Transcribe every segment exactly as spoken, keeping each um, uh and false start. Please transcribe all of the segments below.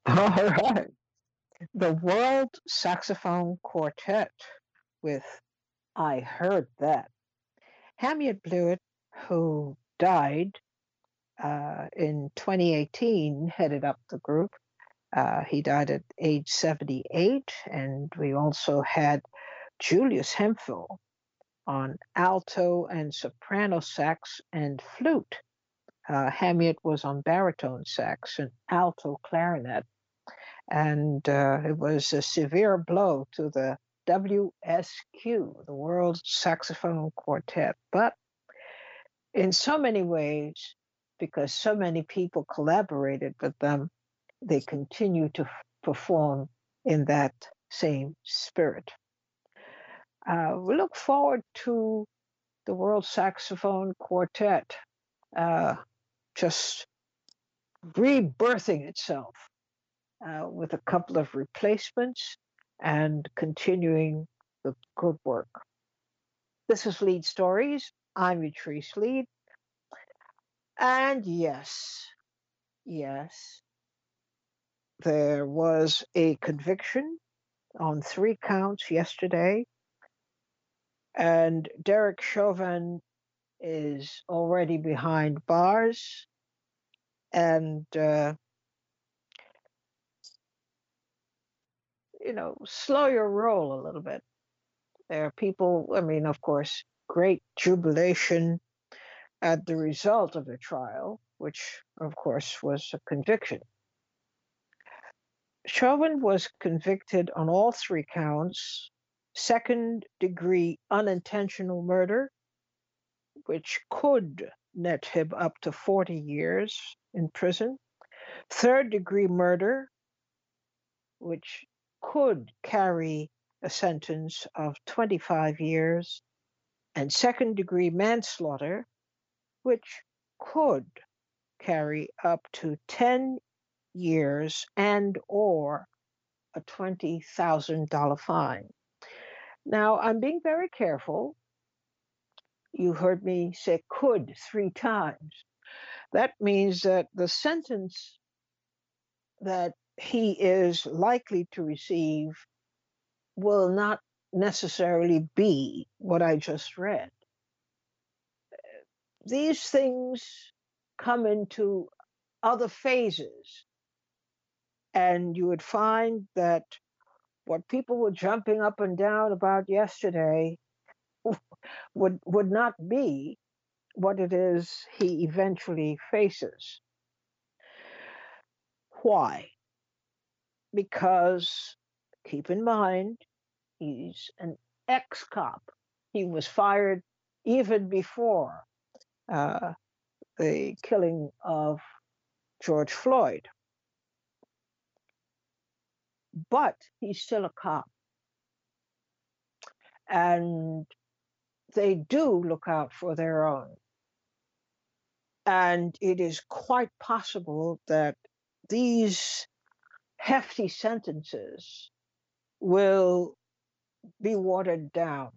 All right. The World Saxophone Quartet with I Heard That. Hamiet Bluiett, who died uh, in twenty eighteen, headed up the group. Uh, he died at age seventy-eight, and we also had Julius Hemphill on alto and soprano sax and flute. Uh, Hamiet was on baritone sax and alto clarinet, and uh, it was a severe blow to the W S Q, the World Saxophone Quartet. But in so many ways, because so many people collaborated with them, they continue to f- perform in that same spirit. Uh, we look forward to the World Saxophone Quartet uh, just rebirthing itself uh, with a couple of replacements and continuing the good work. This is Lead Stories. I'm Utrice Lead. And yes, yes, there was a conviction on three counts yesterday, and Derek Chauvin is already behind bars. And, uh, you know, slow your roll a little bit. There are people, I mean, of course, great jubilation at the result of the trial, which, of course, was a conviction. Chauvin was convicted on all three counts: second degree unintentional murder, which could net him up to forty years in prison, third degree murder, which could carry a sentence of twenty-five years, and second degree manslaughter, which could carry up to ten years and or a twenty thousand dollars fine. Now, I'm being very careful. You heard me say could three times. That means that the sentence that he is likely to receive will not necessarily be what I just read. These things come into other phases, and you would find that what people were jumping up and down about yesterday would would not be what it is he eventually faces. Why? Because keep in mind, he's an ex-cop. He was fired even before uh, the killing of George Floyd, but he's still a cop, and they do look out for their own. And it is quite possible that these hefty sentences will be watered down.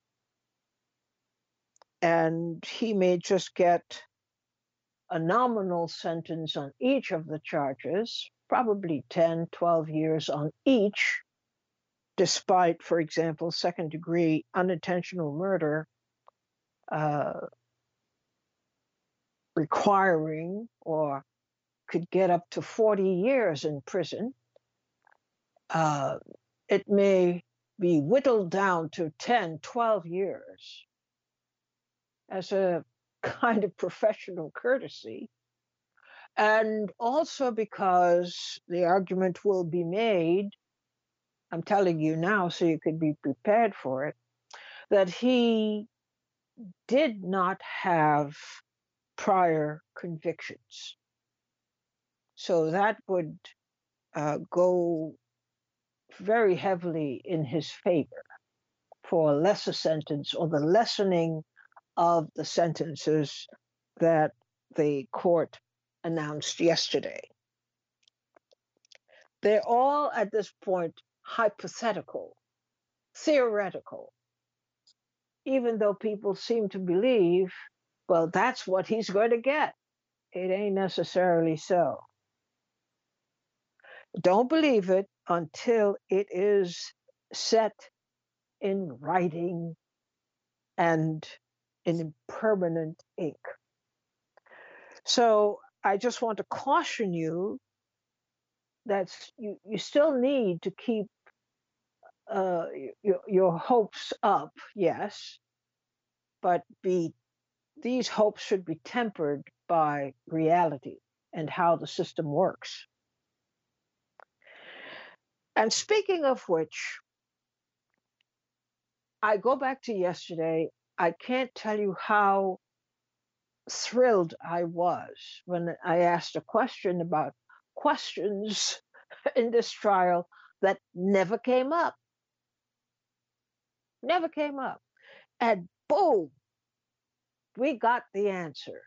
And he may just get a nominal sentence on each of the charges, probably ten, twelve years on each, despite, for example, second degree unintentional murder uh, requiring or could get up to forty years in prison. Uh, it may be whittled down to ten, twelve years as a kind of professional courtesy. And also because the argument will be made, I'm telling you now so you could be prepared for it, that he did not have prior convictions. So that would uh, go very heavily in his favor for a lesser sentence or the lessening of the sentences that the court announced yesterday. They're all at this point hypothetical, theoretical, even though people seem to believe, well, that's what he's going to get. It ain't necessarily so. Don't believe it until it is set in writing and in permanent ink. So I just want to caution you that you, you still need to keep uh, your, your hopes up, yes, but be these hopes should be tempered by reality and how the system works. And speaking of which, I go back to yesterday. I can't tell you how thrilled I was when I asked a question about questions in this trial that never came up, never came up. And boom, we got the answer.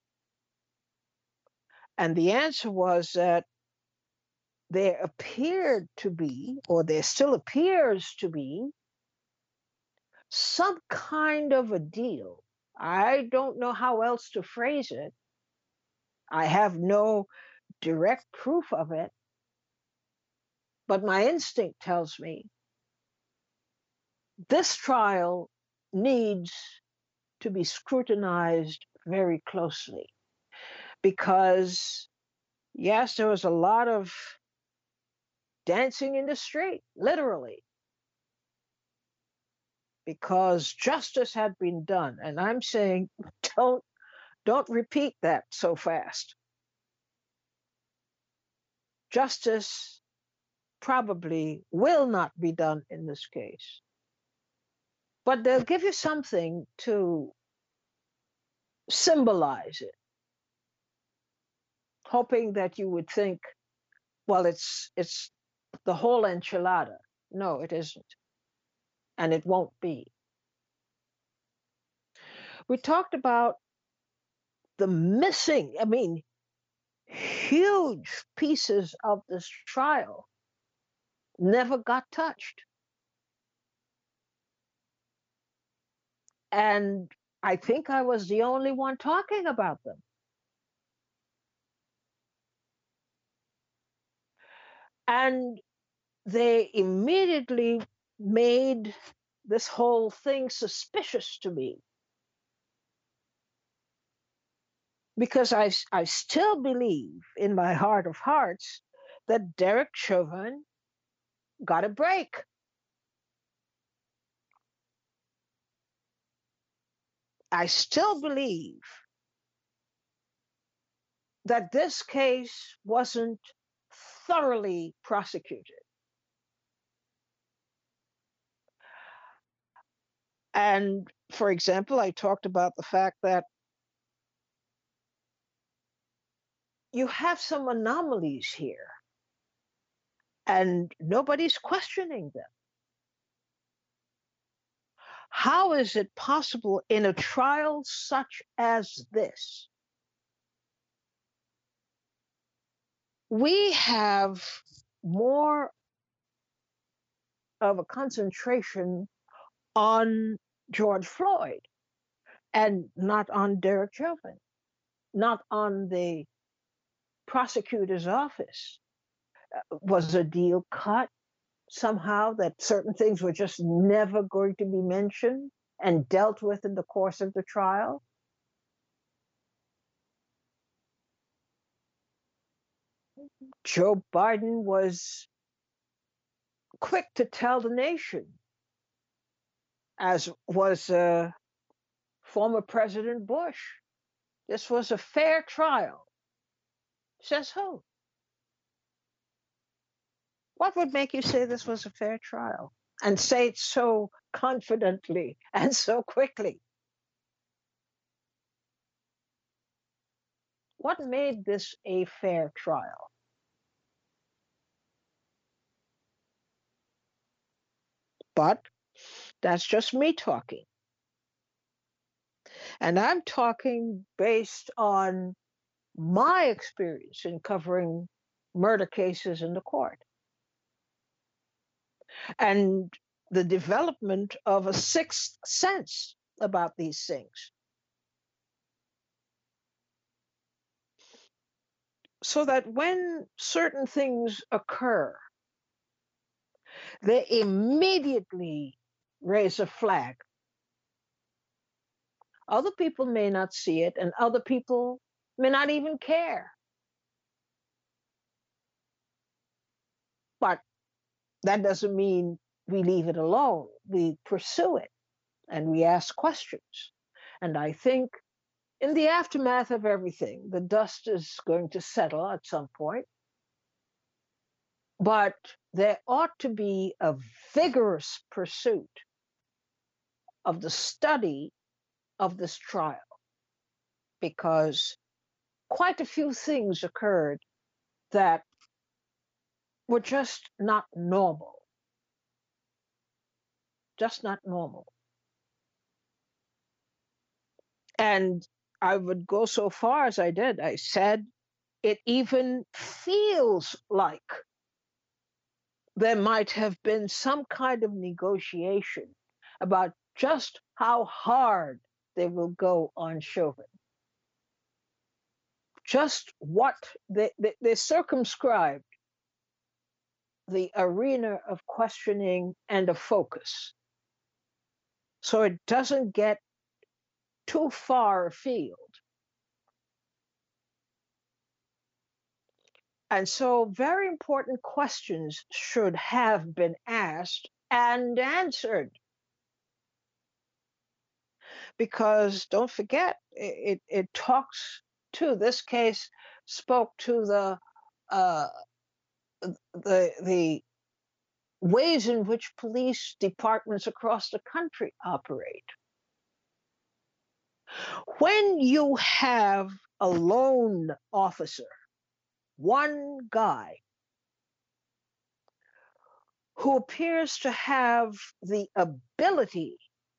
And the answer was that there appeared to be, or there still appears to be, some kind of a deal. I don't know how else to phrase it. I have no direct proof of it, but my instinct tells me this trial needs to be scrutinized very closely because, yes, there was a lot of dancing in the street, literally, because justice had been done. And I'm saying, don't don't repeat that so fast. Justice probably will not be done in this case, but they'll give you something to symbolize it, hoping that you would think, well, it's it's the whole enchilada. No, it isn't, and it won't be. We talked about the missing, I mean, huge pieces of this trial never got touched. And I think I was the only one talking about them. And they immediately made this whole thing suspicious to me because I, I still believe in my heart of hearts that Derek Chauvin got a break. I still believe that this case wasn't thoroughly prosecuted. And for example, I talked about the fact that you have some anomalies here and nobody's questioning them. How is it possible in a trial such as this? We have more of a concentration on George Floyd and not on Derek Chauvin, not on the prosecutor's office. Was a deal cut somehow that certain things were just never going to be mentioned and dealt with in the course of the trial? Joe Biden was quick to tell the nation, as was uh, former President Bush, this was a fair trial. Says who? What would make you say this was a fair trial and say it so confidently and so quickly? What made this a fair trial? But that's just me talking. And I'm talking based on my experience in covering murder cases in the court and the development of a sixth sense about these things. so that when certain things occur, they immediately raise a flag. Other people may not see it, and other people may not even care. But that doesn't mean we leave it alone. We pursue it and we ask questions. And I think in the aftermath of everything, the dust is going to settle at some point. But there ought to be a vigorous pursuit of the study of this trial because quite a few things occurred that were just not normal, just not normal. And I would go so far as I did. I said, it even feels like there might have been some kind of negotiation about just how hard they will go on Chauvin. Just what they, they, they circumscribed the arena of questioning and of focus so it doesn't get too far afield. And so, very important questions should have been asked and answered. Because don't forget, it, it, it talks to this case, spoke to the, uh, the, the ways in which police departments across the country operate. When you have a lone officer, one guy, who appears to have the ability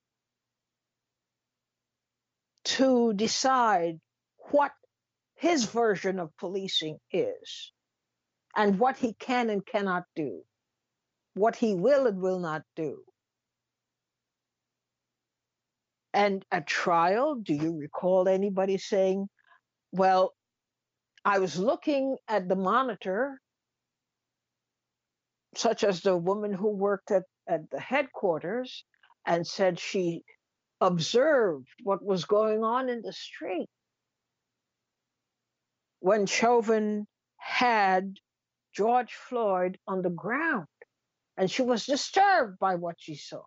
to decide what his version of policing is and what he can and cannot do, what he will and will not do. And at trial, do you recall anybody saying, well, I was looking at the monitor, such as the woman who worked at, at the headquarters, and said she observed what was going on in the street when Chauvin had George Floyd on the ground, and she was disturbed by what she saw.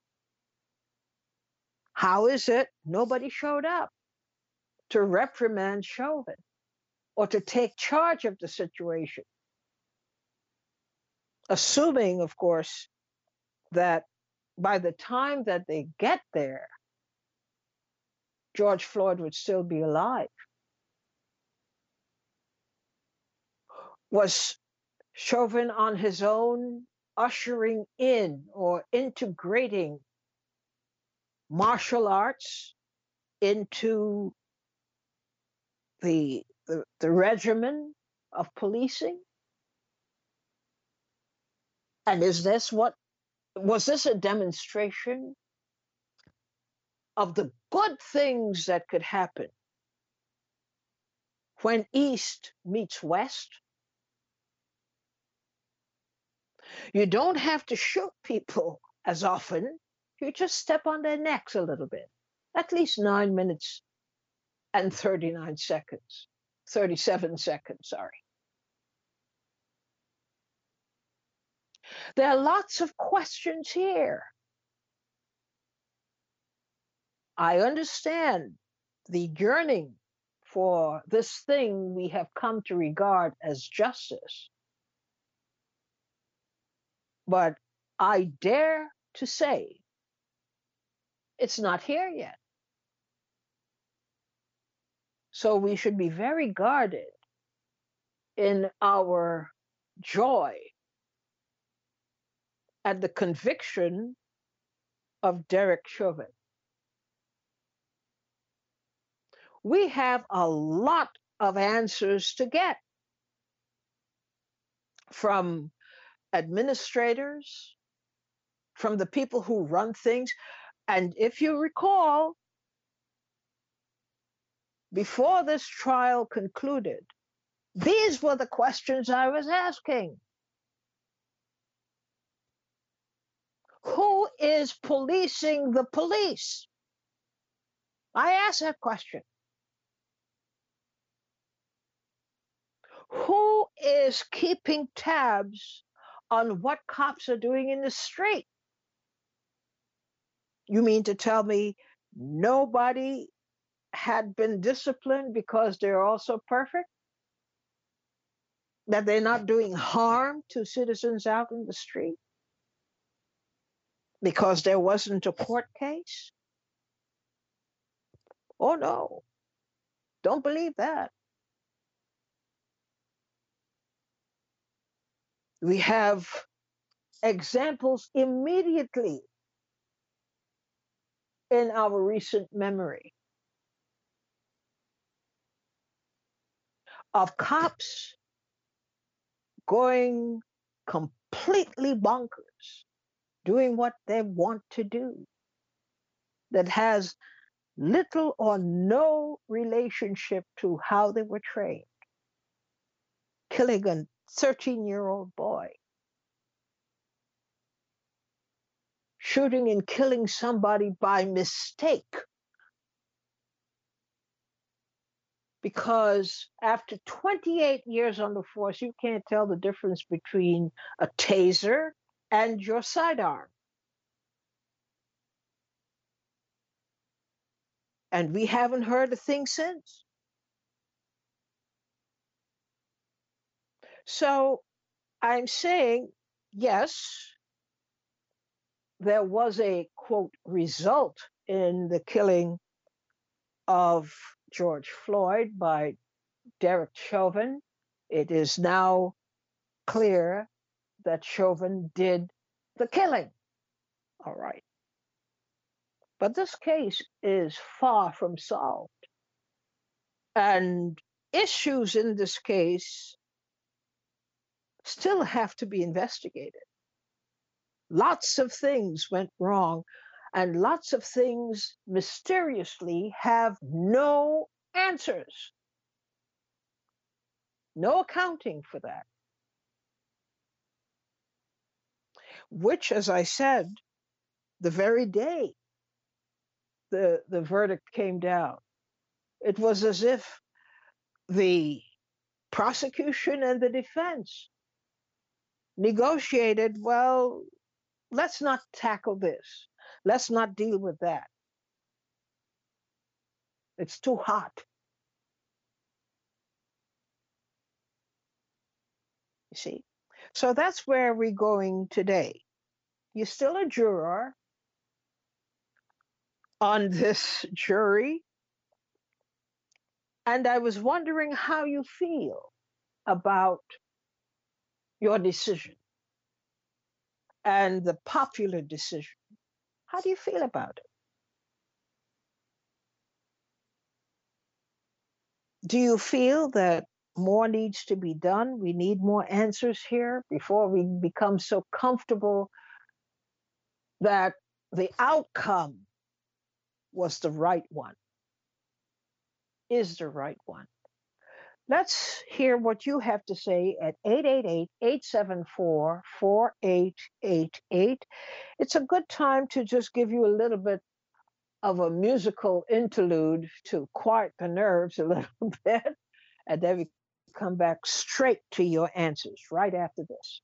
How is it nobody showed up to reprimand Chauvin or to take charge of the situation? Assuming, of course, that by the time that they get there, George Floyd would still be alive. Was Chauvin on his own ushering in or integrating martial arts into the, the, the regimen of policing? And is this what, was this a demonstration of the good things that could happen when East meets West? You don't have to shoot people as often. You just step on their necks a little bit. At least nine minutes and thirty-nine seconds, thirty-seven seconds, sorry. There are lots of questions here. I understand the yearning for this thing we have come to regard as justice. But I dare to say it's not here yet. So we should be very guarded in our joy at the conviction of Derek Chauvin. We have a lot of answers to get from administrators, from the people who run things. And if you recall, before this trial concluded, These were the questions I was asking. Who is policing the police? I asked that question. Who is keeping tabs on what cops are doing in the street? You mean to tell me nobody had been disciplined because they're also perfect? That they're not doing harm to citizens out in the street because there wasn't a court case? Oh no, don't believe that. We have examples immediately in our recent memory of cops going completely bonkers, doing what they want to do, that has little or no relationship to how they were trained, killing a thirteen year old boy, shooting and killing somebody by mistake. Because after twenty-eight years on the force, you can't tell the difference between a taser and your sidearm. And we haven't heard a thing since. So I'm saying, yes, there was a quote result in the killing of George Floyd by Derek Chauvin. It is now clear that Chauvin did the killing. All right. But this case is far from solved. And issues in this case still have to be investigated. Lots of things went wrong, and lots of things mysteriously have no answers, no accounting for that. Which, as I said, the very day the, the verdict came down, it was as if the prosecution and the defense negotiated, well, let's not tackle this. Let's not deal with that. It's too hot. You see? So that's where we're going today. You're still a juror on this jury. And I was wondering how you feel about your decision and the popular decision. How do you feel about it? Do you feel that more needs to be done? We need more answers here before we become so comfortable that the outcome was the right one, is the right one. Let's hear what you have to say at eight eight eight, eight seven four, four eight eight eight. It's a good time to just give you a little bit of a musical interlude to quiet the nerves a little bit, and then we come back straight to your answers right after this.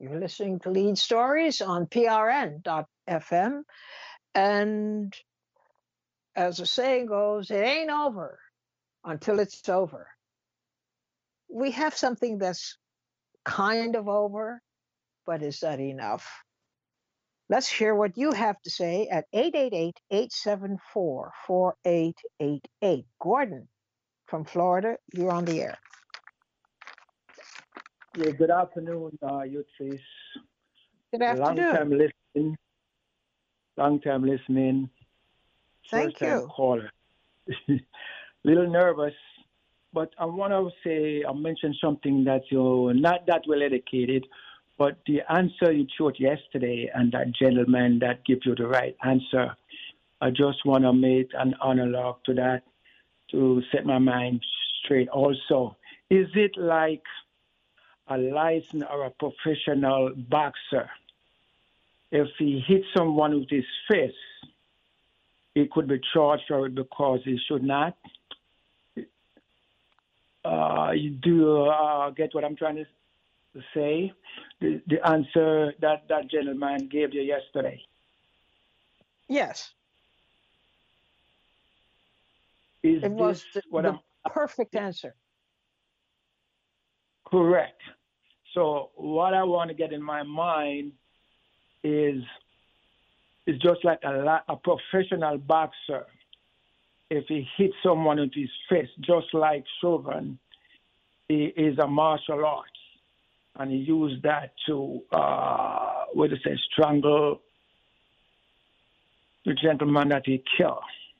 You're listening to Lead Stories on P R N dot F M. And as the saying goes, it ain't over until it's over. We have something that's kind of over, but is that enough? Let's hear what you have to say at eight eight eight, eight seven four, four eight eight eight. Gordon from Florida, you're on the air. Yeah, good afternoon, uh, Utrice. Good afternoon. Long time listening. Long time listening. Thank First time you. caller. Little nervous, but I want to say I mentioned something that you're not that well educated, but the answer you showed yesterday and that gentleman that gives you the right answer, I just want to make an analog to that to set my mind straight. Also, is it like a licensed or a professional boxer? If he hits someone with his fist, he could be charged for it because he should not. Uh, you do uh, get what I'm trying to say? The, the answer that that gentleman gave you yesterday. Yes. Is it was this the, what the I'm perfect answer. Correct. So what I want to get in my mind is is just like a, a professional boxer. If he hits someone with his fist, just like Chauvin, he is a martial arts, and he used that to, uh, what do you say, strangle the gentleman that he killed.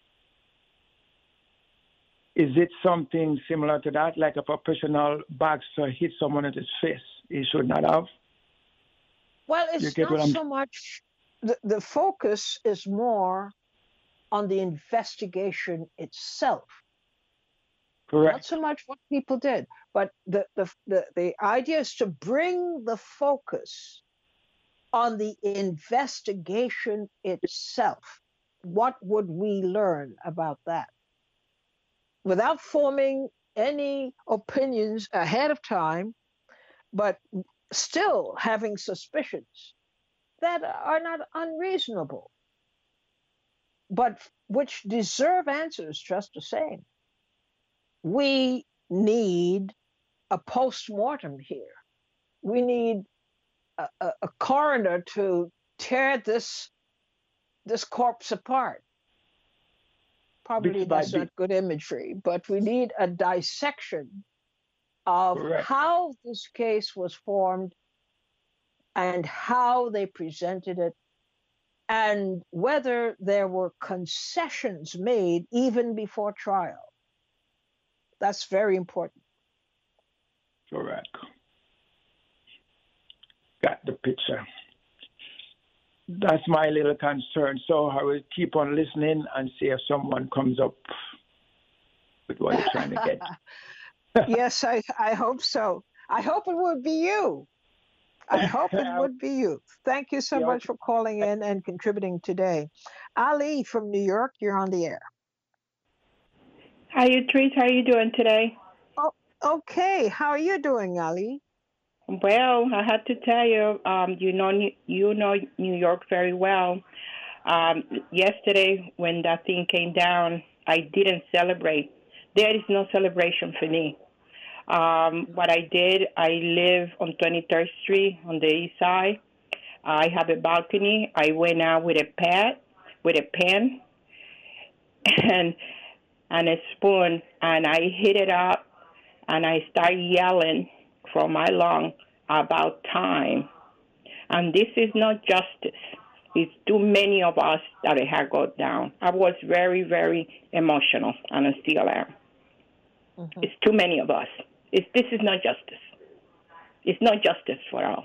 Is it something similar to that, like a professional boxer hit someone with his fist? He should not have. Well, it's not so much, the, the focus is more on the investigation itself. Correct. Not so much what people did, but the, the, the, the idea is to bring the focus on the investigation itself. What would we learn about that? Without forming any opinions ahead of time, but still having suspicions that are not unreasonable, but which deserve answers just the same. We need a post-mortem here. We need a, a, a coroner to tear this, this corpse apart. Probably that's not good imagery, but we need a dissection of Correct. how this case was formed and how they presented it, and whether there were concessions made even before trial. That's very important. Correct. Got the picture. That's my little concern. So I will keep on listening and see if someone comes up with what you're trying to get. Yes, I, I hope so. I hope it would be you. I hope it would be you. Thank you so Yeah. much for calling in and contributing today. Ali from New York, you're on the air. Hi, Utrice. How are you doing today? Oh, okay. How are you doing, Ali? Well, I had to tell you, um, you know, you know New York very well. Um, yesterday, when that thing came down, I didn't celebrate. There is no celebration for me. Um, what I did, I live on twenty-third Street on the east side. I have a balcony. I went out with a pad, with a pen, and and a spoon, and I hit it up, and I started yelling from my lung about time. And this is not justice. It's too many of us that it had gone down. I was very, very emotional, and I still am. Mm-hmm. It's too many of us. It's, this is not justice. It's not justice for all.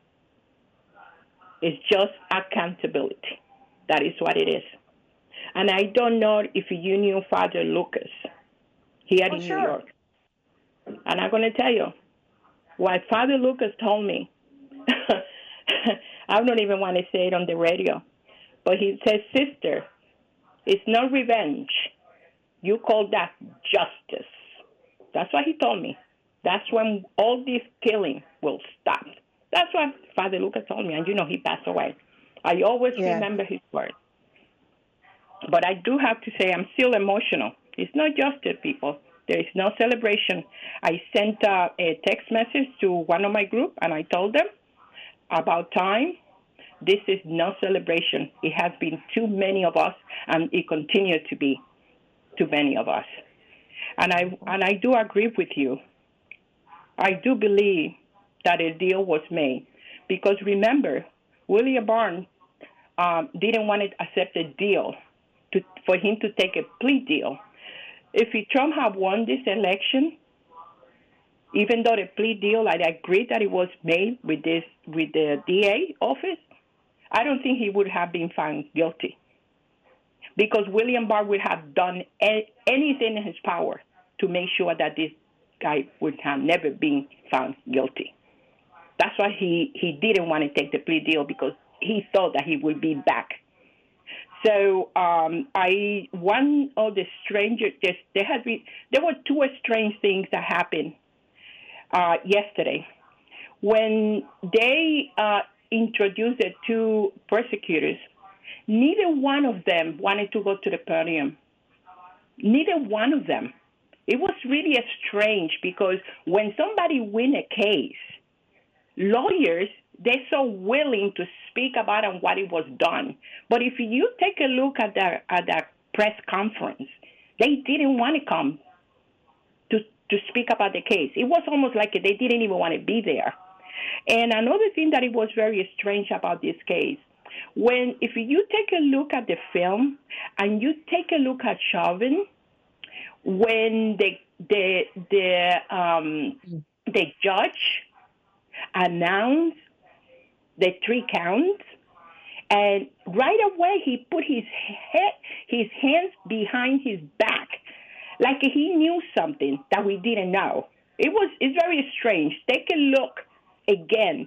It's just accountability. That is what it is. And I don't know if you knew Father Lucas here oh, in sure. New York. And I'm going to tell you, what Father Lucas told me, I don't even want to say it on the radio, but he says, sister, it's not revenge. You call that justice. That's what he told me. That's when all this killing will stop. That's what Father Lucas told me, and you know he passed away. I always Yeah. remember his words. But I do have to say I'm still emotional. It's not just the people. There is no celebration. I sent uh, a text message to one of my group, and I told them about time. This is no celebration. It has been too many of us, and it continues to be too many of us. And I and I do agree with you. I do believe that a deal was made because remember, William Barnes um, didn't want to accept a deal to, for him to take a plea deal. If he, Trump had won this election, even though the plea deal, I agree that it was made with this with the D A office, I don't think he would have been found guilty because William Barr would have done a, anything in his power to make sure that this guy would have never been found guilty. That's why he, he didn't want to take the plea deal because he thought that he would be back. So um, I one of the stranger there, there has been there were two strange things that happened uh, yesterday when they uh, introduced the two persecutors. Neither one of them wanted to go to the podium. Neither one of them. It was really strange because when somebody win a case, lawyers, they're so willing to speak about and what it was done. But if you take a look at the at that press conference, they didn't want to come to to speak about the case. It was almost like they didn't even want to be there. And another thing that it was very strange about this case, when if you take a look at the film and you take a look at Chauvin, when the the the um, the judge announced the three counts, and right away he put his head, his hands behind his back, like he knew something that we didn't know. It was it's very strange. Take a look again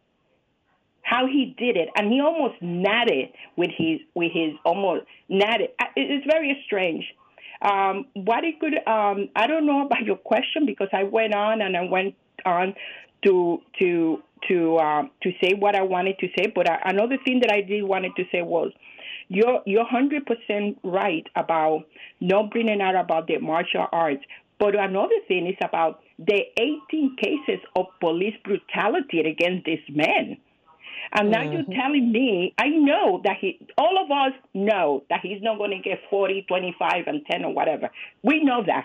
how he did it, and he almost nodded with his with his almost nodded. It's very strange. Um, what it could um, I don't know about your question because I went on and I went on to to to um, to say what I wanted to say. But I, another thing that I did wanted to say was you're you're hundred percent right about not bringing out about the martial arts. But another thing is about the eighteen cases of police brutality against this man. And now Mm-hmm. you're telling me, I know that he, all of us know that he's not going to get forty, twenty-five, and ten or whatever. We know that.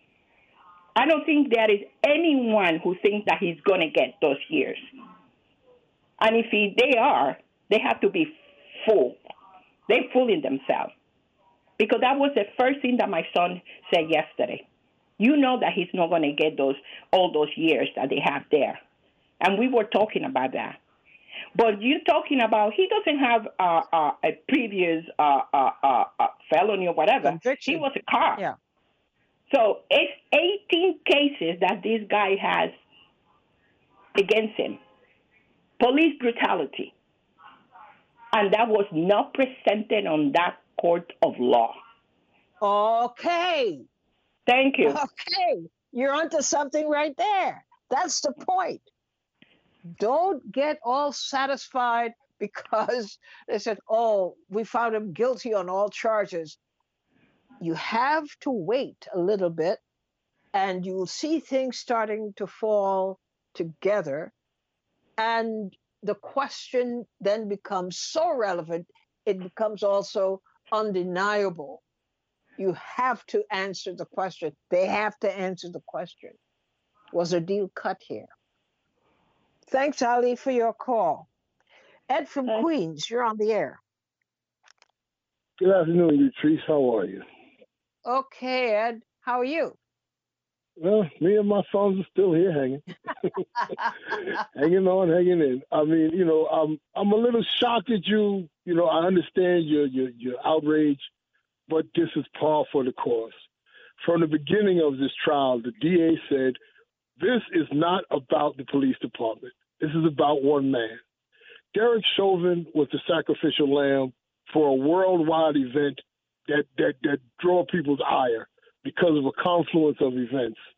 I don't think there is anyone who thinks that he's going to get those years. And if he, they are, they have to be fooled. They're fooling themselves. Because that was the first thing that my son said yesterday. You know that he's not going to get those all those years that they have there. And we were talking about that. But you're talking about he doesn't have uh, uh, a previous uh, uh, uh, uh, felony or whatever. Conviction. He was a cop. Yeah. So it's eighteen cases that this guy has against him. Police brutality. And that was not presented on that court of law. Okay. Thank you. Okay. You're onto something right there. That's the point. Don't get all satisfied because they said, oh, we found him guilty on all charges. You have to wait a little bit and you'll see things starting to fall together. And the question then becomes so relevant, it becomes also undeniable. You have to answer the question. They have to answer the question. Was a deal cut here? Thanks, Ali, for your call. Ed from Thanks. Queens, you're on the air. Good afternoon, Latrice. How are you? Okay, Ed. How are you? Well, me and my sons are still here hanging. hanging on, hanging in. I mean, you know, I'm I'm a little shocked at you. You know, I understand your your your outrage, but this is par for the course. From the beginning of this trial, the D A said, this is not about the police department. This is about one man. Derek Chauvin was the sacrificial lamb for a worldwide event that that that draw people's ire because of a confluence of events.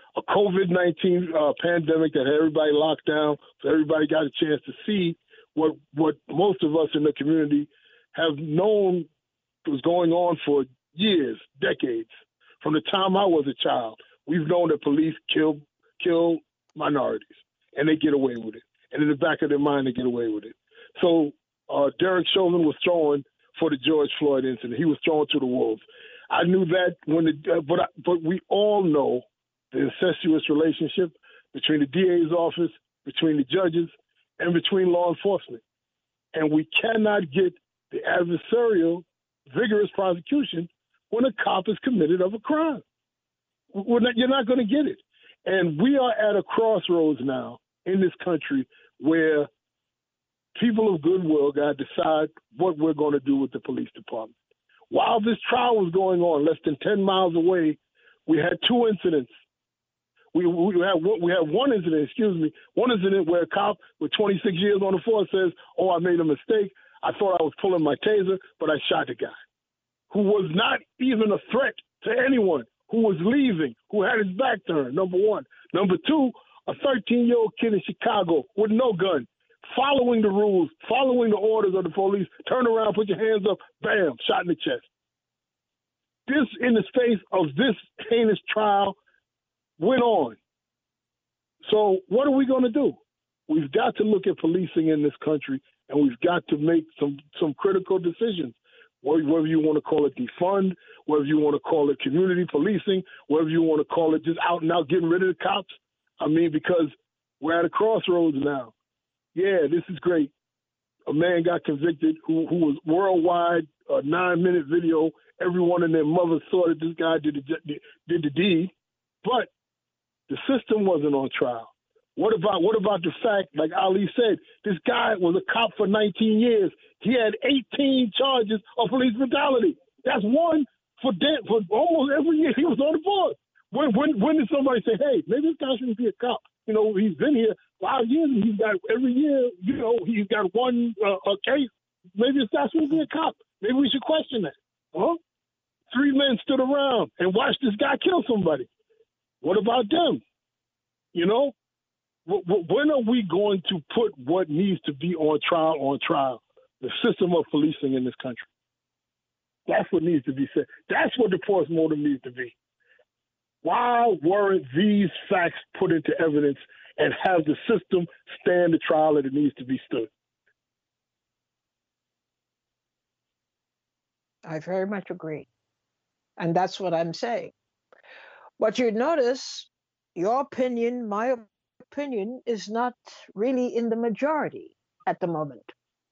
a COVID nineteen uh, pandemic that had everybody locked down, so everybody got a chance to see what what most of us in the community have known was going on for years, decades. From the time I was a child, we've known that police kill kill minorities, and they get away with it. And in the back of their mind, they get away with it. So uh, Derek Chauvin was throwing for the George Floyd incident. He was thrown to the wolves. I knew that when the, uh, but I, but we all know the incestuous relationship between the D A's office, between the judges, and between law enforcement. And we cannot get the adversarial, vigorous prosecution when a cop is committed of a crime. We're not, you're not going to get it. And we are at a crossroads now in this country where people of goodwill got to decide what we're going to do with the police department. While this trial was going on, less than ten miles away, we had two incidents. We, we had we had one incident, excuse me, one incident where a cop with twenty-six years on the force says, "Oh, I made a mistake. I thought I was pulling my taser, but I shot the guy," who was not even a threat to anyone, who was leaving, who had his back turned, number one. Number two, a thirteen-year-old kid in Chicago with no gun, following the rules, following the orders of the police, turn around, put your hands up, bam, shot in the chest. This, in the space of this heinous trial, went on. So what are we going to do? We've got to look at policing in this country, and we've got to make some, some critical decisions. Whether you want to call it defund, whether you want to call it community policing, whether you want to call it just out and out getting rid of the cops. I mean, because we're at a crossroads now. Yeah, this is great. A man got convicted who, who was worldwide, a nine-minute video. Everyone and their mother saw that this guy did the, did the deed. But the system wasn't on trial. What about what about the fact, like Ali said, this guy was a cop for nineteen years. He had eighteen charges of police brutality. That's one for de- for almost every year he was on the board. When when when did somebody say, hey, maybe this guy shouldn't be a cop? You know, he's been here five years and he's got every year, you know, he's got one uh, a case. Maybe this guy shouldn't be a cop. Maybe we should question that. Huh? Three men stood around and watched this guy kill somebody. What about them? You know, when are we going to put what needs to be on trial on trial? The system of policing in this country. That's what needs to be said. That's what the postmortem needs to be. Why weren't these facts put into evidence and have the system stand the trial that it needs to be stood? I very much agree. And that's what I'm saying. But you notice your opinion, my opinion, is not really in the majority at the moment.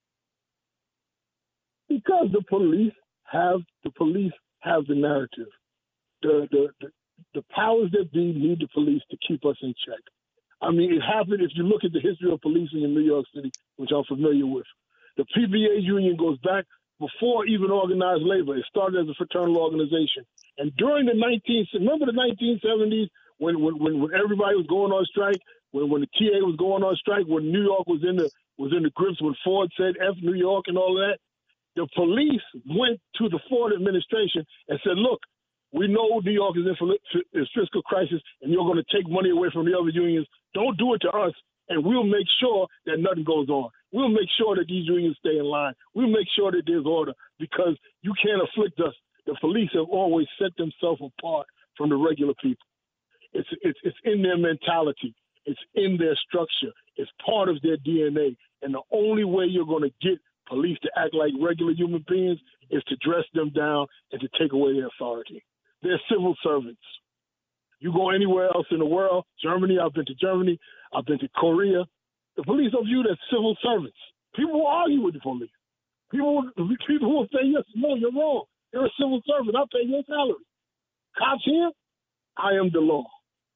Because the police have the police have the narrative. The the the, the powers that be need the police to keep us in check. I mean, it happened if you look at the history of policing in New York City, which I'm familiar with. The P B A union goes back before even organized labor. It started as a fraternal organization. And during the nineteenth, remember the nineteen seventies when, when, when, when everybody was going on strike, when, when the T A was going on strike, when New York was in the was in the grips, when Ford said F New York and all that, the police went to the Ford administration and said, look, we know New York is in a fiscal crisis and you're going to take money away from the other unions. Don't do it to us, and we'll make sure that nothing goes on. We'll make sure that these unions stay in line. We'll make sure that there's order, because you can't afflict us. The police have always set themselves apart from the regular people. It's, it's, it's in their mentality. It's in their structure. It's part of their D N A. And the only way you're going to get police to act like regular human beings is to dress them down and to take away their authority. They're civil servants. You go anywhere else in the world, Germany, I've been to Germany, I've been to Korea, the police are viewed as civil servants. People will argue with the police. People, people will say, yes, no, you're wrong. You're a civil servant. I'll pay your salary. Cops here, I am the law.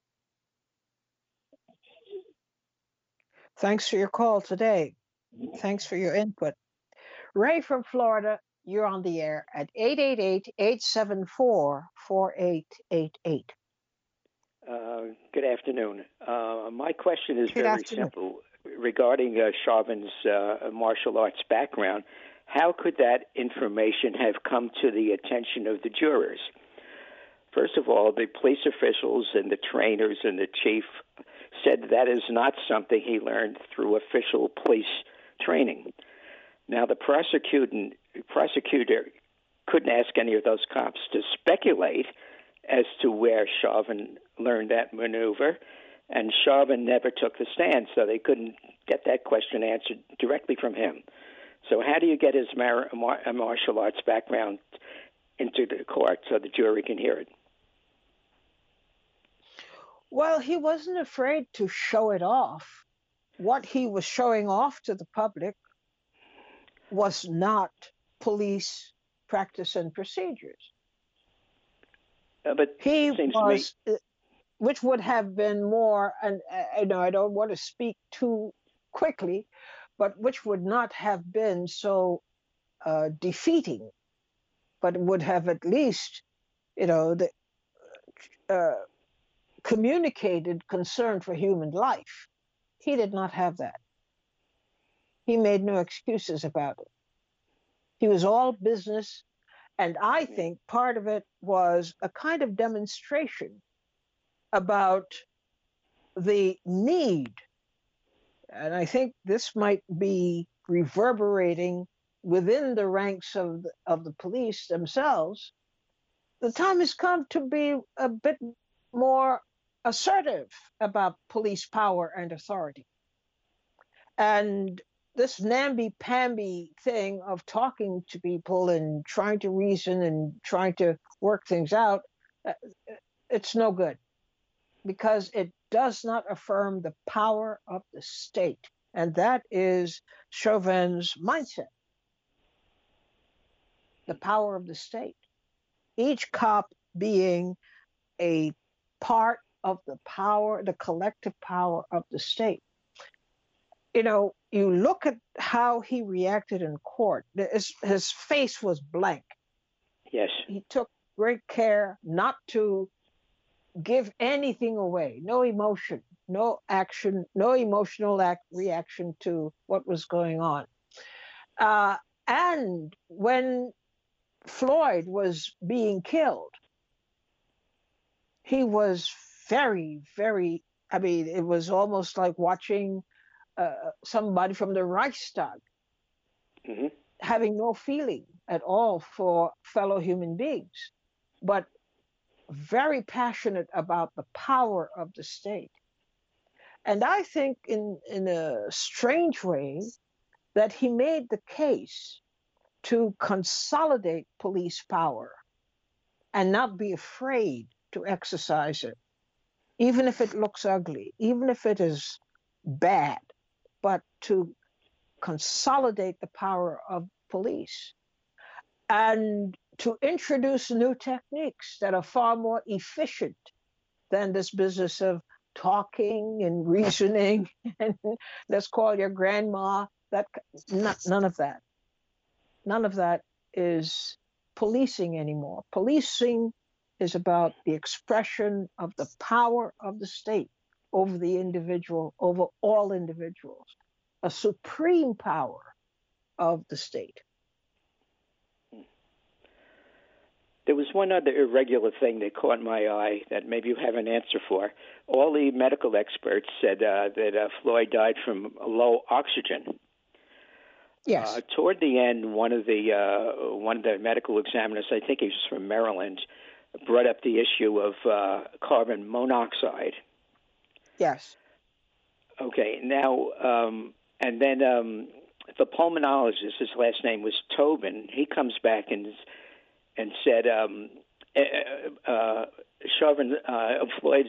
Thanks for your call today. Thanks for your input. Ray from Florida, you're on the air at eight eight eight, eight seven four, four eight eight eight. Uh, good afternoon. Uh, my question is good very afternoon. simple. Regarding uh, Chauvin's uh, martial arts background, how could that information have come to the attention of the jurors? First of all, the police officials and the trainers and the chief said that is not something he learned through official police training. Now, the prosecutor, prosecutor couldn't ask any of those cops to speculate as to where Chauvin learned that maneuver, and Chauvin never took the stand, so they couldn't get that question answered directly from him. So how do you get his mar- mar- martial arts background into the court so the jury can hear it? Well, he wasn't afraid to show it off. What he was showing off to the public was not police practice and procedures. Uh, but he it seems was, to me, which would have been more, and I know I don't want to speak too quickly, but which would not have been so uh, defeating, but would have at least, you know, the, uh, communicated concern for human life. He did not have that. He made no excuses about it. He was all business, and I think part of it was a kind of demonstration about the need, and I think this might be reverberating within the ranks of the, of the police themselves. The time has come to be a bit more assertive about police power and authority. And this namby-pamby thing of talking to people and trying to reason and trying to work things out, it's no good, because it does not affirm the power of the state. And that is Chauvin's mindset, the power of the state. Each cop being a part of the power, the collective power of the state. You know, you look at how he reacted in court. His, his face was blank. yes. He took great care not to give anything away, no emotion, no action, no emotional act, reaction to what was going on. Uh, and when Floyd was being killed, he was very, very, I mean, it was almost like watching uh, somebody from the Reichstag Mm-hmm. having no feeling at all for fellow human beings, but very passionate about the power of the state. And I think in, in a strange way that he made the case to consolidate police power and not be afraid to exercise it, even if it looks ugly, even if it is bad, but to consolidate the power of police and to introduce new techniques that are far more efficient than this business of talking and reasoning and let's call your grandma. That not, none of that. None of that is policing anymore. Policing is about the expression of the power of the state over the individual, over all individuals, a supreme power of the state. There was one other irregular thing that caught my eye that maybe you have an answer for. All the medical experts said uh, that uh, Floyd died from low oxygen. Yes. Uh, toward the end, one of the uh, one of the medical examiners, I think he was from Maryland, brought up the issue of uh, carbon monoxide. Yes. Okay, now, um, and then um, the pulmonologist, his last name was Tobin, he comes back and and said um, uh, uh, Chauvin, uh, Floyd's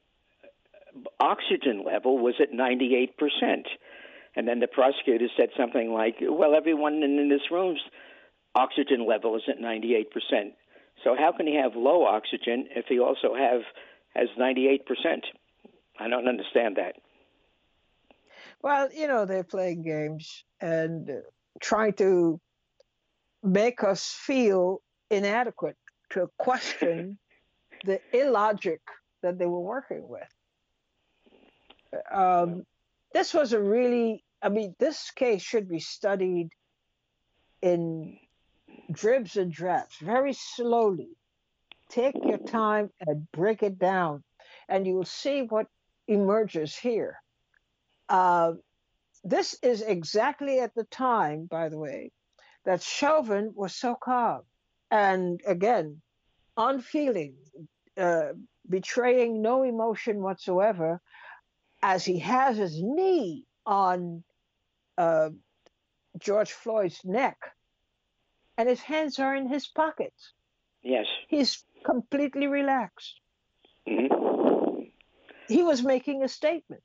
oxygen level was at ninety-eight percent. And then the prosecutor said something like, well, everyone in this room's oxygen level is at ninety-eight percent. So how can he have low oxygen if he also have has ninety-eight percent? I don't understand that. Well, you know, they're playing games and trying to make us feel inadequate to question the illogic that they were working with. Um, this was a really, I mean, this case should be studied in dribs and drabs, very slowly, Take your time and break it down, and you'll see what emerges here. Uh, this is exactly at the time, by the way, that Chauvin was so calm and, again, unfeeling, uh, betraying no emotion whatsoever, as he has his knee on uh, George Floyd's neck and his hands are in his pockets. Yes. He's completely relaxed. Mm-hmm. He was making a statement.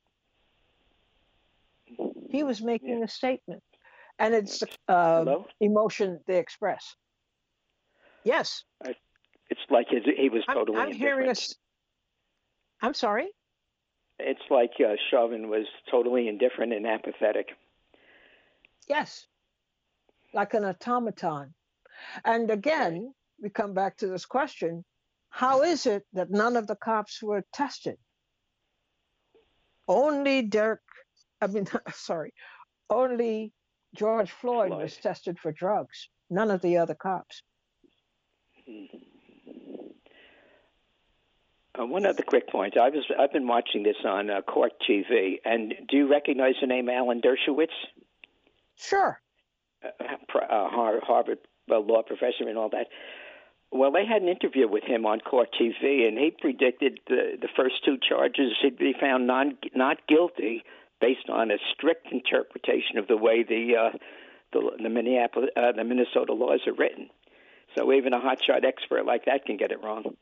He was making Yeah. a statement. And it's uh, Hello? emotion they express. Yes. I, it's like his, he was I'm, totally I'm hearing indifferent. us. I'm sorry? It's like uh, Chauvin was totally indifferent and apathetic. Yes. Like an automaton. And again, Right. we come back to this question, how is it that none of the cops were tested? Only Derek, I mean, sorry, only George Floyd, Floyd. was tested for drugs. None of the other cops. Hmm. Uh, one other quick point. I was I've been watching this on uh, Court T V, and do you recognize the name Alan Dershowitz? Sure. Uh, uh, Harvard uh, law professor and all that. Well, they had an interview with him on Court T V, and he predicted the, the first two charges he'd be found non, not guilty based on a strict interpretation of the way the uh, the, the Minneapolis uh, the Minnesota laws are written. So even a hotshot expert like that can get it wrong.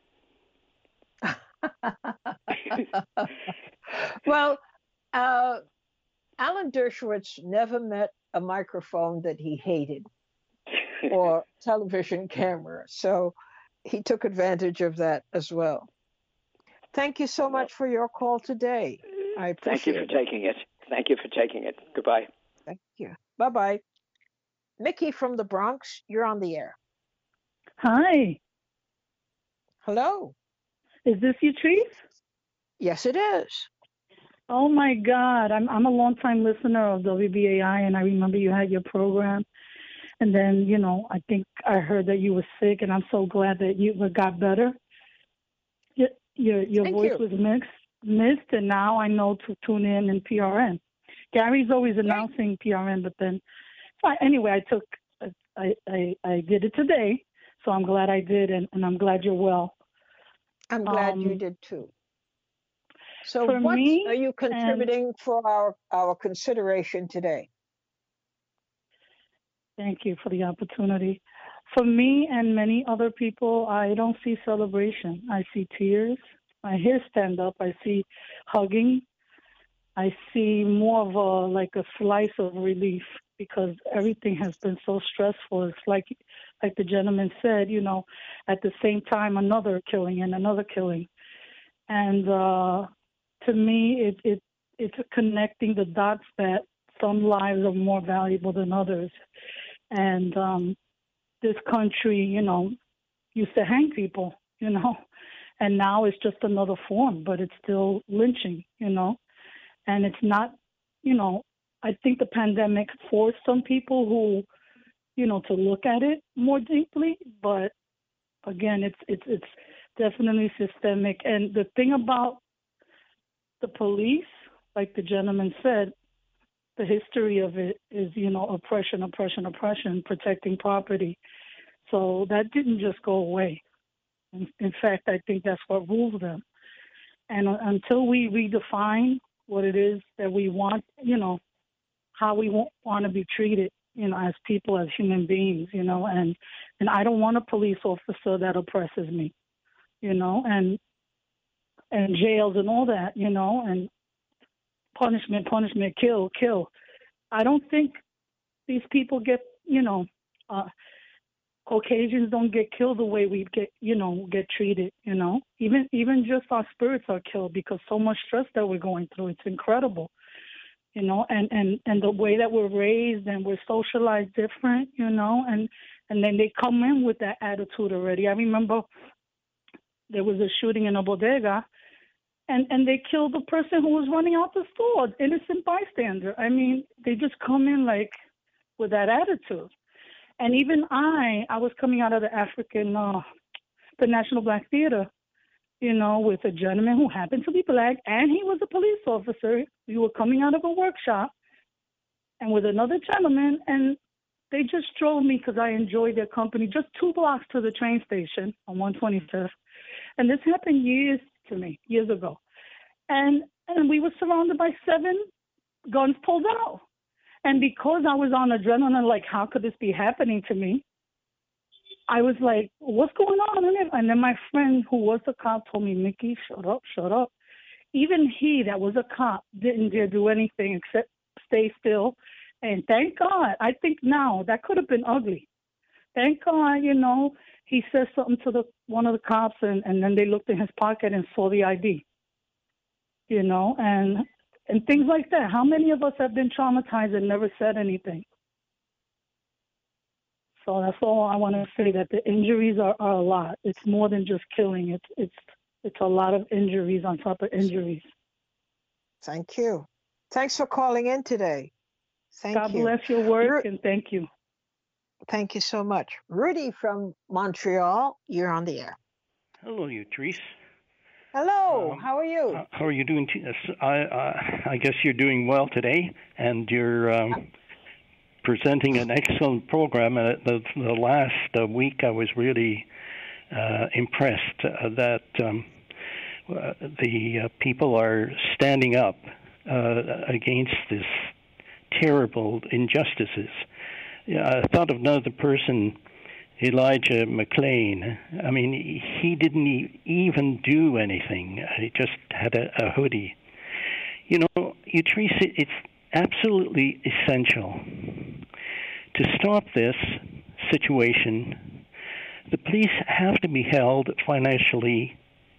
Well, uh, Alan Dershowitz never met a microphone that he hated or television camera, so he took advantage of that as well. Thank you so much for your call today. I appreciate it. Thank you for it. taking it. Thank you for taking it. Goodbye. Thank you. Bye-bye. Mickey from the Bronx, you're on the air. Hi. Hello. Is this Yatrice? Yes, it is. Oh my God, I'm I'm a long-time listener of W B A I, and I remember you had your program. And then, you know, I think I heard that you were sick, and I'm so glad that you got better. Your your, your Thank voice you. was mixed, missed, and now I know to tune in in P R N. Gary's always announcing P R N, but then, fine. Anyway, I took, I, I I did it today, so I'm glad I did, and, and I'm glad you're well. I'm glad Um, you did too. So for what me are you and- contributing for our, our consideration today? Thank you for the opportunity. For me and many other people, I don't see celebration. I see tears. I hear stand up. I see hugging. I see more of a like a slice of relief because everything has been so stressful. It's like like the gentleman said, you know, at the same time another killing and another killing. And uh, to me, it, it it's connecting the dots that some lives are more valuable than others. And um, this country, you know, used to hang people, you know, and now it's just another form, but it's still lynching, you know. And it's not, you know, I think the pandemic forced some people who, you know, to look at it more deeply. But again, it's it's it's definitely systemic. And the thing about the police, like the gentleman said, the history of it is, you know, oppression, oppression, oppression, protecting property. So that didn't just go away. In, in fact, I think that's what rules them. And uh, until we redefine what it is that we want, you know, how we want, want to be treated, you know, as people, as human beings, you know, and, and I don't want a police officer that oppresses me, you know, and and jails and all that, you know, and punishment, punishment, kill, kill. I don't think these people get, you know, uh, Caucasians don't get killed the way we get, you know, get treated, you know. Even even just our spirits are killed because so much stress that we're going through. It's incredible, you know, and, and, and the way that we're raised and we're socialized different, you know, and, and then they come in with that attitude already. I remember there was a shooting in a bodega, and, and they killed the person who was running out the store, innocent bystander. I mean, they just come in like with that attitude. And even I, I was coming out of the African, uh, the National Black Theater, you know, with a gentleman who happened to be black, and he was a police officer. We were coming out of a workshop, and with another gentleman, and they just drove me because I enjoyed their company, just two blocks to the train station on one twenty-fifth. And this happened years to me, years ago. And and we were surrounded by seven guns pulled out. And because I was on adrenaline, like, how could this be happening to me? I was like, what's going on? And then my friend who was a cop told me, Mickey, shut up, shut up. Even he that was a cop didn't dare do anything except stay still. And thank God, I think now that could have been ugly. Thank God, you know, he said something to the one of the cops, and, and then they looked in his pocket and saw the I D. You know, and and things like that. How many of us have been traumatized and never said anything? So that's all I want to say, that the injuries are, are a lot. It's more than just killing. It's it's it's a lot of injuries on top of injuries. Thank you. Thanks for calling in today. Thank God you. bless your work, Ru- and thank you. Thank you so much. Rudy from Montreal, you're on the air. Hello, you Therese. Hello, Um, how are you? Uh, how are you doing? T- I, uh, I guess you're doing well today, and you're um, presenting an excellent program. Uh, the, the last uh, week, I was really uh, impressed uh, that um, uh, the uh, people are standing up uh, against this terrible injustices. Yeah, I thought of another person, Elijah McClain. I mean, he didn't e- even do anything. He just had a, a hoodie. You know, you Teresa, it's absolutely essential to stop this situation. The police have to be held financially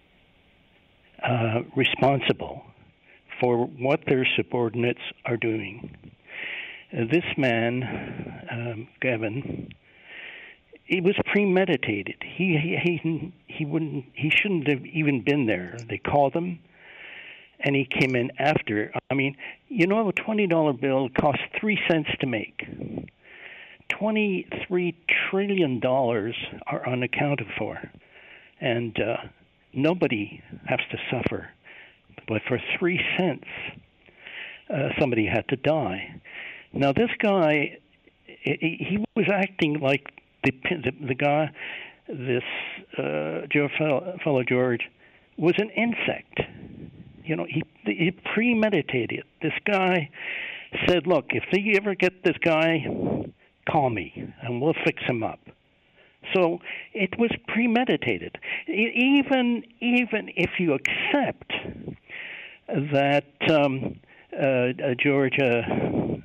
uh, responsible for what their subordinates are doing. Uh, this man, um, Gavin, it was premeditated. He, he he he wouldn't. He shouldn't have even been there. They called him, and he came in after. I mean, you know, a twenty dollar bill costs three cents to make. Twenty-three trillion dollars are unaccounted for, and uh, nobody has to suffer. But for three cents, uh, somebody had to die. Now, this guy, he, he was acting like the the, the guy, this uh, Joe fellow, fellow George, was an insect. You know, he he premeditated. This guy said, "Look, if you ever get this guy, call me, and we'll fix him up." So it was premeditated. Even even if you accept that um, uh, Georgia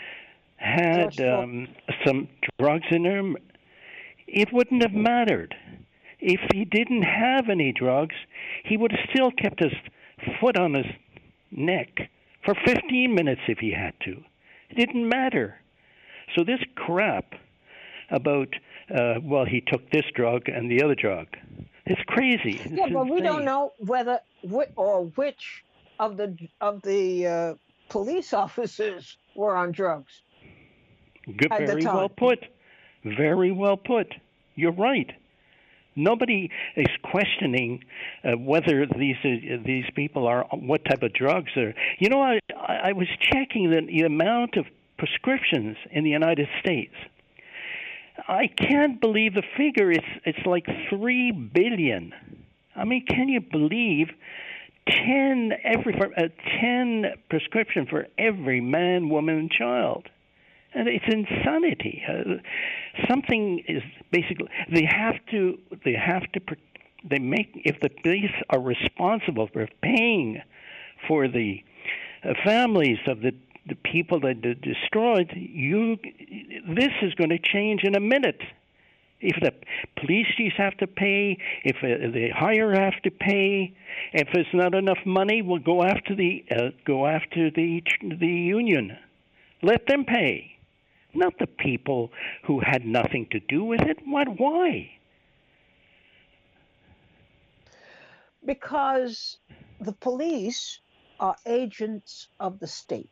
had um, some drugs in him, it wouldn't have mattered. If he didn't have any drugs, he would have still kept his foot on his neck for fifteen minutes if he had to. It didn't matter. So this crap about, uh, well, he took this drug and the other drug, it's crazy. It's yeah, but insane. we don't know whether wh- or which of the of the uh, police officers were on drugs. Good, at the very time. well put. Very well put. You're right. Nobody is questioning uh, whether these uh, these people are what type of drugs are. You know, I I was checking the, the amount of prescriptions in the United States. I can't believe the figure. It's it's like three billion. I mean, can you believe ten every for, uh, ten prescription for every man, woman, and child? And it's insanity. Uh, something is basically they have to they have to they make if the police are responsible for paying for the uh, families of the the people that are destroyed. You this is going to change in a minute. If the police chiefs have to pay, if uh, the hire have to pay, if there's not enough money, we'll go after the uh, go after the the union. Let them pay. Not the people who had nothing to do with it. What? Why? Because the police are agents of the state.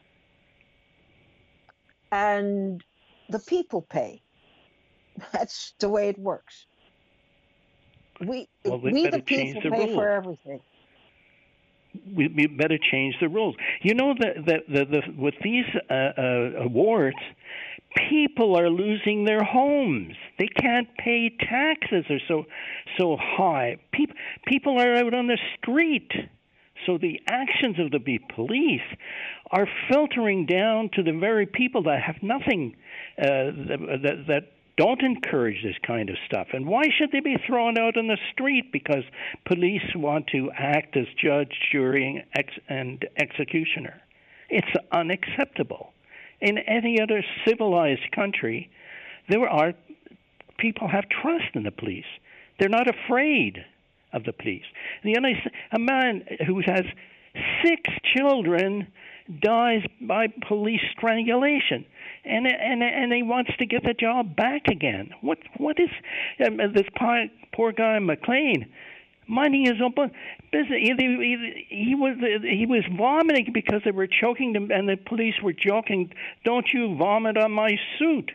And the people pay. That's the way it works. We, Well, we we the better change people the pay rules. for everything. We, we better change the rules. You know that the, the, the, with these uh, uh, awards, people are losing their homes. They can't pay taxes; they're so so high. People people are out on the street. So the actions of the police are filtering down to the very people that have nothing, uh, that, that, that don't encourage this kind of stuff. And why should they be thrown out on the street? Because police want to act as judge, jury, ex- and executioner. It's unacceptable. In any other civilized country, there are people have trust in the police. They're not afraid of the police. The United States, a man who has six children dies by police strangulation, and and and he wants to get the job back again. What what is um, this poor, poor guy McLean? Minding his own business. He, he, he was he was vomiting because they were choking him, and the police were joking, "Don't you vomit on my suit?"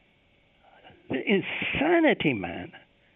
Insanity, man.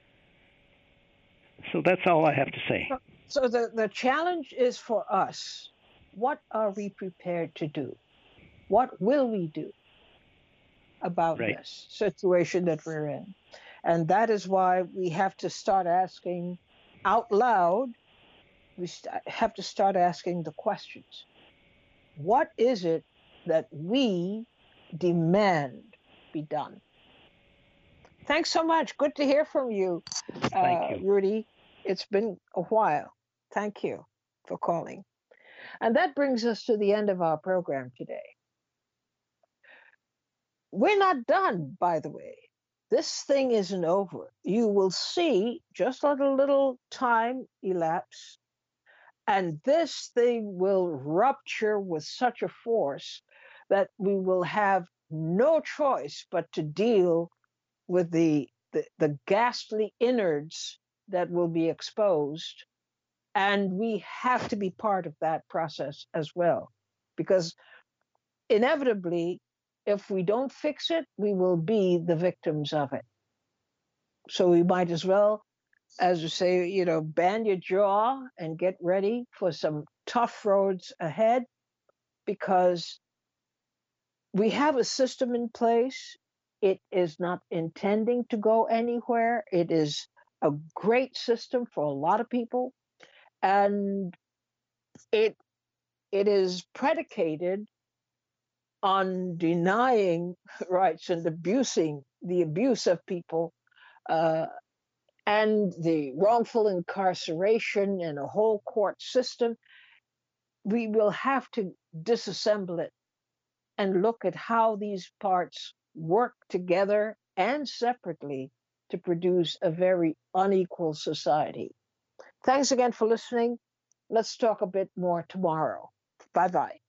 So that's all I have to say. So the, the challenge is for us. What are we prepared to do? What will we do about right. this situation that we're in? And that is why we have to start asking out loud. We st- have to start asking the questions. What is it that we demand be done? Thanks so much. Good to hear from you, Thank uh, you. Rudy. It's been a while. Thank you for calling. And that brings us to the end of our program today. We're not done, by the way. This thing isn't over. You will see just let a little time elapse, and this thing will rupture with such a force that we will have no choice but to deal with the, the, the ghastly innards that will be exposed. And we have to be part of that process as well. Because inevitably, if we don't fix it, we will be the victims of it. So we might as well, as you say, you know, band your jaw and get ready for some tough roads ahead, because we have a system in place. It is not intending to go anywhere. It is a great system for a lot of people. And it it is predicated on denying rights and abusing the abuse of people, uh, and the wrongful incarceration and a whole court system. We will have to disassemble it and look at how these parts work together and separately to produce a very unequal society. Thanks again for listening. Let's talk a bit more tomorrow. Bye-bye.